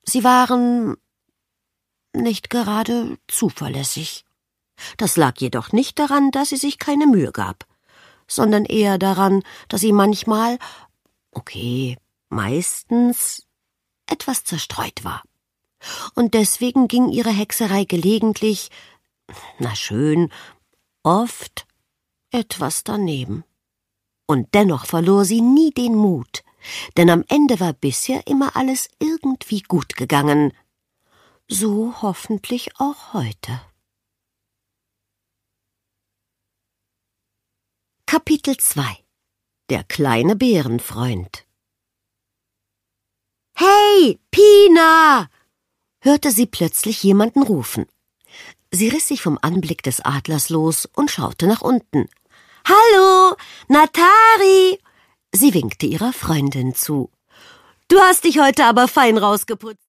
Sie waren nicht gerade zuverlässig. Das lag jedoch nicht daran, dass sie sich keine Mühe gab, sondern eher daran, dass sie manchmal, meistens, etwas zerstreut war. Und deswegen ging ihre Hexerei gelegentlich, oft etwas daneben. Und dennoch verlor sie nie den Mut, denn am Ende war bisher immer alles irgendwie gut gegangen. So hoffentlich auch heute. Kapitel 2 – Der kleine Bärenfreund. »Hey, Pina!« hörte sie plötzlich jemanden rufen. Sie riss sich vom Anblick des Adlers los und schaute nach unten. »Hallo, Natari!« Sie winkte ihrer Freundin zu. »Du hast dich heute aber fein rausgeputzt.«